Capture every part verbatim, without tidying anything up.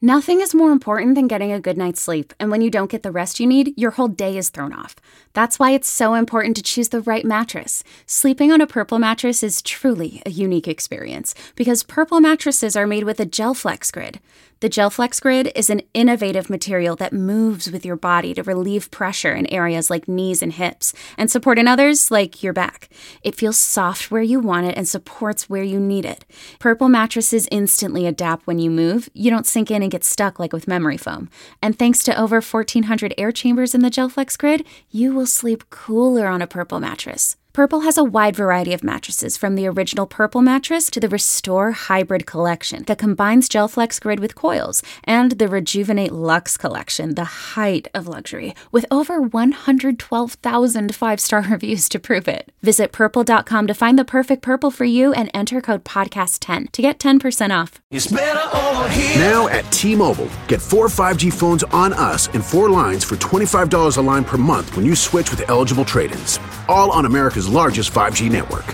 Nothing is more important than getting a good night's sleep, and when you don't get the rest you need, your whole day is thrown off. That's why it's so important to choose the right mattress. Sleeping on a Purple mattress is truly a unique experience, because Purple mattresses are made with a GelFlex Grid. The GelFlex Grid is an innovative material that moves with your body to relieve pressure in areas like knees and hips, and support in others like your back. It feels soft where you want it and supports where you need it. Purple mattresses instantly adapt when you move. You don't sink in and get stuck like with memory foam. And thanks to over fourteen hundred air chambers in the GelFlex Grid, you will sleep cooler on a Purple mattress. Purple has a wide variety of mattresses, from the original Purple mattress to the Restore Hybrid collection that combines GelFlex Grid with coils, and the Rejuvenate Luxe collection, the height of luxury, with over one hundred twelve thousand five-star reviews to prove it. Visit purple dot com to find the perfect Purple for you and enter code podcast ten to get ten percent off. It's better over here. Now at T-Mobile, get four five G phones on us and four lines for twenty-five dollars a line per month when you switch with eligible trade-ins. All on America's largest five G network.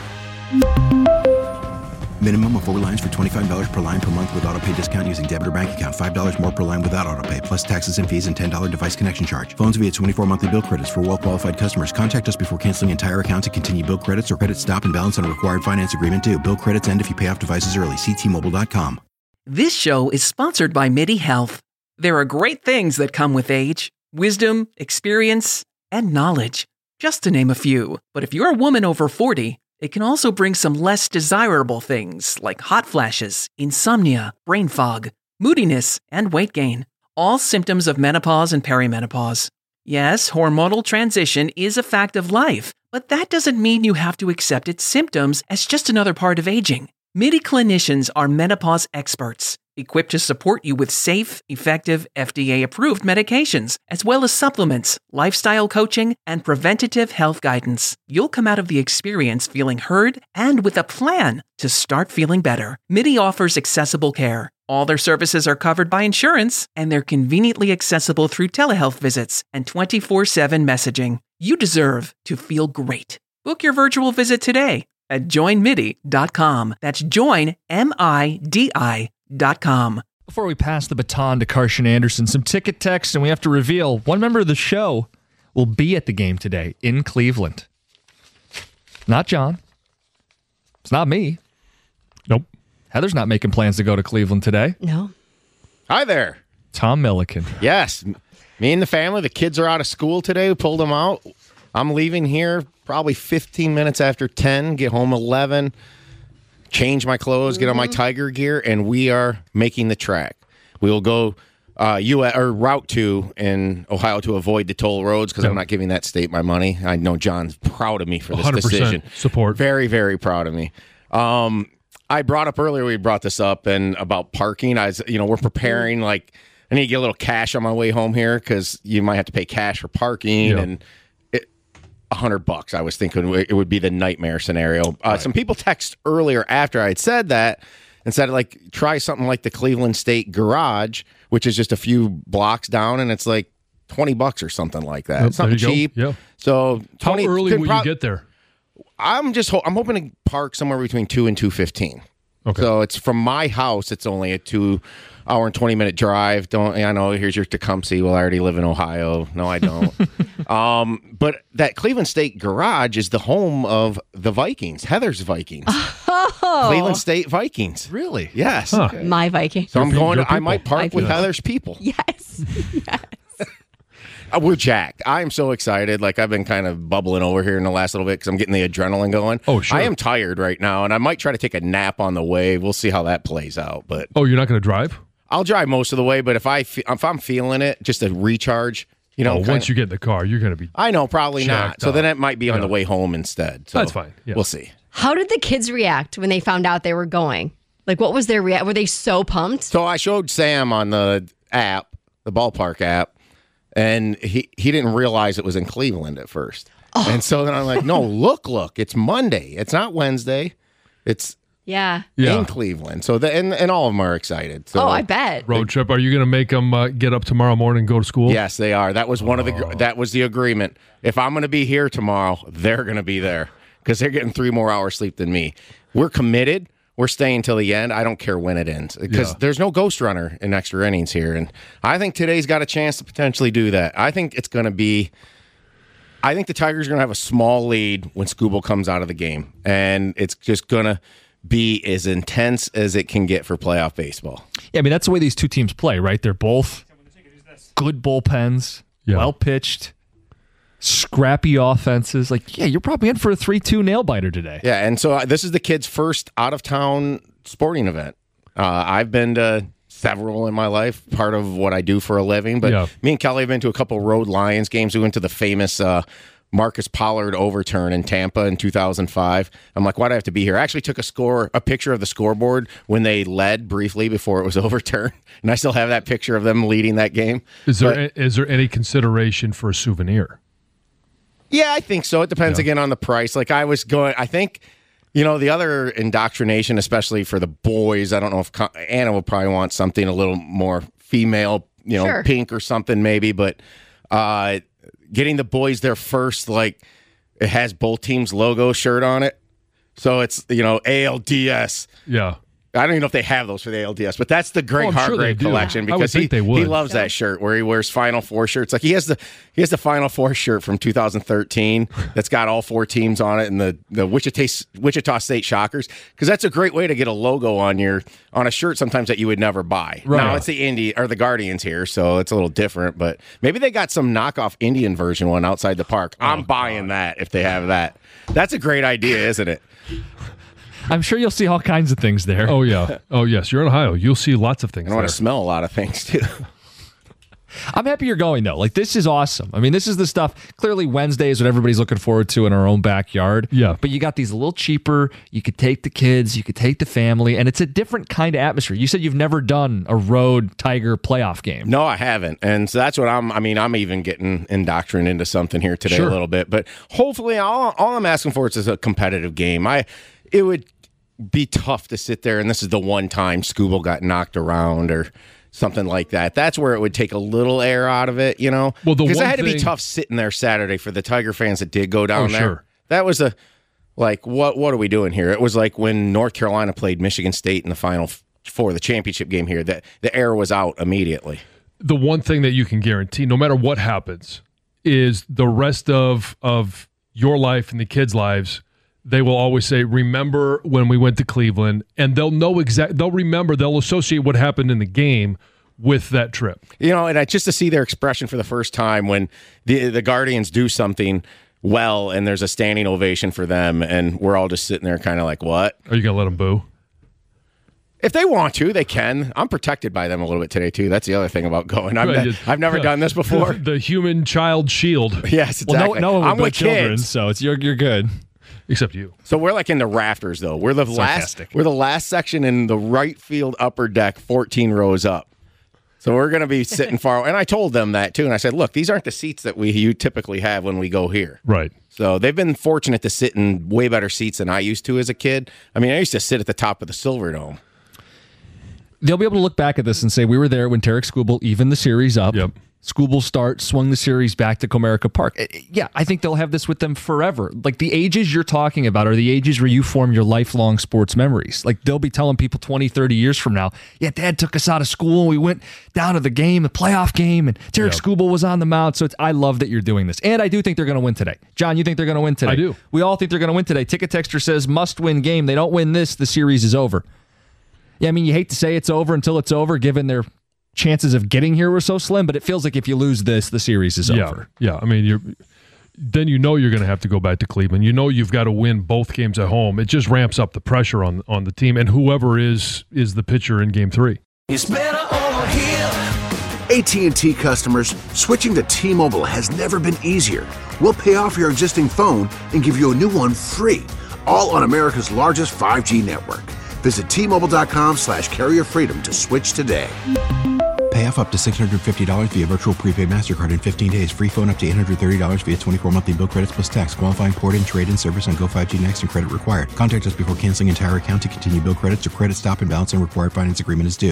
Minimum of four lines for twenty-five dollars per line per month with autopay discount using debit or bank account. five dollars more per line without autopay, plus taxes and fees and ten dollars device connection charge. Phones via twenty-four monthly bill credits for well-qualified customers. Contact us before canceling entire account to continue bill credits or credit stop and balance on a required finance agreement due. Bill credits end if you pay off devices early. See T Mobile dot com. This show is sponsored by MIDI Health. There are great things that come with age. Wisdom, experience, and knowledge. Just to name a few. But if you're a woman over forty, it can also bring some less desirable things like hot flashes, insomnia, brain fog, moodiness, and weight gain. All symptoms of menopause and perimenopause. Yes, hormonal transition is a fact of life, but that doesn't mean you have to accept its symptoms as just another part of aging. MIDI clinicians are menopause experts, equipped to support you with safe, effective, F D A-approved medications, as well as supplements, lifestyle coaching, and preventative health guidance. You'll come out of the experience feeling heard and with a plan to start feeling better. MIDI offers accessible care. All their services are covered by insurance, and they're conveniently accessible through telehealth visits and twenty-four seven messaging. You deserve to feel great. Book your virtual visit today at join midi dot com. That's join, M I D I dot com. Before we pass the baton to Carson Anderson, some ticket text, and we have to reveal one member of the show will be at the game today in Cleveland. Not John. It's not me. Nope. Heather's not making plans to go to Cleveland today. No. Hi there. Tom Milliken. Yes. Me and the family, the kids are out of school today. We pulled them out. I'm leaving here probably fifteen minutes after ten, get home eleven, change my clothes, get on my Tiger gear, and we are making the track. We will go uh, U S, or Route two in Ohio to avoid the toll roads because yep. I'm not giving that state my money. I know John's proud of me for this one hundred percent decision. Support. Very, very proud of me. Um, I brought up earlier, we brought this up, and about parking. I was, you know, we're preparing, like, I need to get a little cash on my way home here because you might have to pay cash for parking, yep. and a hundred bucks. I was thinking it would be the nightmare scenario. Uh, right. Some people text earlier after I had said that and said, like, try something like the Cleveland State Garage, which is just a few blocks down, and it's like twenty bucks or something like that. Yep, it's not cheap. Yeah. So how twenty, early will pro- you get there? I'm just ho- I'm hoping to park somewhere between two and two fifteen. Okay. So it's from my house. It's only a two hour and twenty minute drive. Don't I know? Here's your Tecumseh. Well, I already live in Ohio. No, I don't. um, but that Cleveland State Garage is the home of the Vikings, Heather's Vikings, oh. Cleveland State Vikings. Really? Yes. Huh. Okay. My Vikings. So I'm going. To, I might park with Heather's people. Yes. Yes. Uh, we're jacked. I am so excited. Like, I've been kind of bubbling over here in the last little bit because I'm getting the adrenaline going. Oh, sure. I am tired right now, and I might try to take a nap on the way. We'll see how that plays out. But oh, you're not going to drive? I'll drive most of the way, but if I fe- if I'm feeling it, just a recharge, you know. Oh, once you get in the car, you're going to be. I know, probably not. Up. So then it might be on yeah. the way home instead. So that's fine. Yeah. We'll see. How did the kids react when they found out they were going? Like, what was their react? Were they so pumped? So I showed Sam on the app, the ballpark app. And he, he didn't realize it was in Cleveland at first. Oh. And so then I'm like, no, look, look, it's Monday. It's not Wednesday. It's yeah, in yeah. Cleveland. So the, and, and all of them are excited. So oh, I bet. Road trip. Are you going to make them uh, get up tomorrow morning and go to school? Yes, they are. That was one oh. of the that was the agreement. If I'm going to be here tomorrow, they're going to be there because they're getting three more hours sleep than me. We're committed. we're staying till the end. I don't care when it ends because Yeah. there's no ghost runner in extra innings here. And I think today's got a chance to potentially do that. I think it's going to be, I think the Tigers are going to have a small lead when Skubal comes out of the game. And it's just going to be as intense as it can get for playoff baseball. Yeah, I mean, that's the way these two teams play, right? They're both good bullpens, Yeah. well pitched, scrappy offenses. Like, yeah, you're probably in for a three two nail biter today. Yeah, and so uh, this is the kids' first out-of-town sporting event. Uh, I've been to several in my life, part of what I do for a living. But Yeah. me and Kelly have been to a couple Road Lions games. We went to the famous uh, Marcus Pollard overturn in Tampa in two thousand five. I'm like, why do I have to be here? I actually took a score, a picture of the scoreboard when they led briefly before it was overturned, and I still have that picture of them leading that game. Is there But- is there any consideration for a souvenir? Yeah, I think so. It depends Yeah. again on the price. Like I was going, I think, you know, the other indoctrination, especially for the boys, I don't know if Con- Anna will probably want something a little more female, you know, Sure. pink or something maybe, but uh, getting the boys their first, like, it has both teams' logo shirt on it. So it's, you know, A L D S. Yeah. I don't even know if they have those for the A L D S, but that's the Greg Oh, I'm sure they Hargrave do. collection I would because he, think they would. he loves that shirt where he wears Final Four shirts. Like he has the he has the Final Four shirt from two thousand thirteen that's got all four teams on it and the the Wichita Wichita State Shockers because that's a great way to get a logo on your on a shirt sometimes that you would never buy. Right. Now it's the Indy or the Guardians here, so it's a little different. But maybe they got some knockoff Indian version one outside the park. I'm buying that if they have that. That's a great idea, isn't it? I'm sure you'll see all kinds of things there. Oh yeah. Oh yes. You're in Ohio. You'll see lots of things I want there. to smell a lot of things too. I'm happy you're going, though. Like, this is awesome. I mean, this is the stuff. Clearly, Wednesday is what everybody's looking forward to in our own backyard. Yeah. But you got these a little cheaper. You could take the kids. You could take the family. And it's a different kind of atmosphere. You said you've never done a road Tiger playoff game. No, I haven't. And so that's what I'm, I mean, I'm even getting indoctrinated into something here today Sure. a little bit. But hopefully, all, all I'm asking for is a competitive game. I, It would be tough to sit there, and this is the one time Skubal got knocked around or something like that. That's where it would take a little air out of it, you know? Well, the Because it one had to be thing- tough sitting there Saturday for the Tiger fans that did go down Oh, there. sure. That was a, like, what what are we doing here? It was like when North Carolina played Michigan State in the Final f- Four, the championship game here, that the air was out immediately. The one thing that you can guarantee, no matter what happens, is the rest of of your life and the kids' lives. They will always say, "Remember when we went to Cleveland?" And they'll know exact. They'll remember. They'll associate what happened in the game with that trip. You know, and I, just to see their expression for the first time when the the Guardians do something well and there's a standing ovation for them, and we're all just sitting there kind of like, what? Are you gonna let them boo? If they want to, they can. I'm protected by them a little bit today, too. That's the other thing about going. I've, Right, ne- you- I've never done this before. The, the human child shield, Yes, Well, exactly. no, no one I'm would with children, kids. so it's you're, you're good. except you. So we're like in the rafters, though. We're the Sarcastic. last. We're the last section in the right field upper deck, fourteen rows up. So we're going to be sitting far. And I told them that too. And I said, look, these aren't the seats that we you typically have when we go here. Right. So they've been fortunate to sit in way better seats than I used to as a kid. I mean, I used to sit at the top of the Silverdome. They'll be able to look back at this and say, we were there when Tarek Skubal evened the series up. Yep. Skubal start, swung the series back to Comerica Park. Eh, eh, Yeah, I think they'll have this with them forever. Like, the ages you're talking about are the ages where you form your lifelong sports memories. Like, they'll be telling people twenty, thirty years from now, yeah, Dad took us out of school and we went down to the game, the playoff game, and Tarek Yep. Skubal was on the mound. So it's, I love that you're doing this. And I do think they're going to win today. John, you think they're going to win today? I do. We all think they're going to win today. Ticket Texter says, must-win game. They don't win this, the series is over. Yeah, I mean, you hate to say it's over until it's over, given their chances of getting here were so slim, but it feels like if you lose this, the series is Yeah. over. Yeah. I mean, you're then you know you're going to have to go back to Cleveland. You know you've got to win both games at home. It just ramps up the pressure on on the team and whoever is is the pitcher in Game Three. It's better over here. A T and T customers, switching to T-Mobile has never been easier. We'll pay off your existing phone and give you a new one free, all on America's largest five G network. Visit T-Mobile.com slash carrier freedom to switch today. Pay off up to six hundred fifty dollars via virtual prepaid MasterCard in fifteen days. Free phone up to eight hundred thirty dollars via twenty-four monthly bill credits plus tax. Qualifying port-in, trade-in service on Go five G Next and credit required. Contact us before canceling entire account to continue bill credits or credit stop and balance and required finance agreement is due.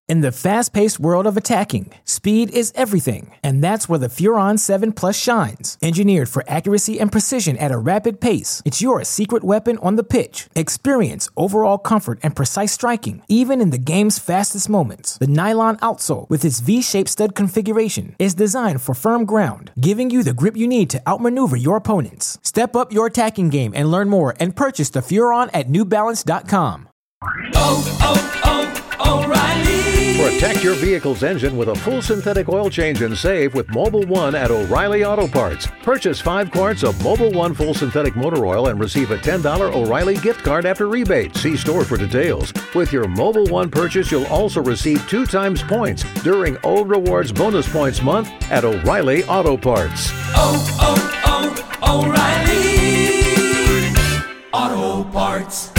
In the fast-paced world of attacking, speed is everything, and that's where the Furon seven Plus shines. Engineered for accuracy and precision at a rapid pace, it's your secret weapon on the pitch. Experience overall comfort and precise striking, even in the game's fastest moments. The nylon outsole, with its V-shaped stud configuration, is designed for firm ground, giving you the grip you need to outmaneuver your opponents. Step up your attacking game and learn more and purchase the Furon at new balance dot com. Oh, oh, oh, O'Reilly. Protect your vehicle's engine with a full synthetic oil change and save with Mobil one at O'Reilly Auto Parts. Purchase five quarts of Mobil one full synthetic motor oil and receive a ten dollars O'Reilly gift card after rebate. See store for details. With your Mobil one purchase, you'll also receive two times points during O Rewards Bonus Points Month at O'Reilly Auto Parts. Oh, oh, oh, O'Reilly Auto Parts.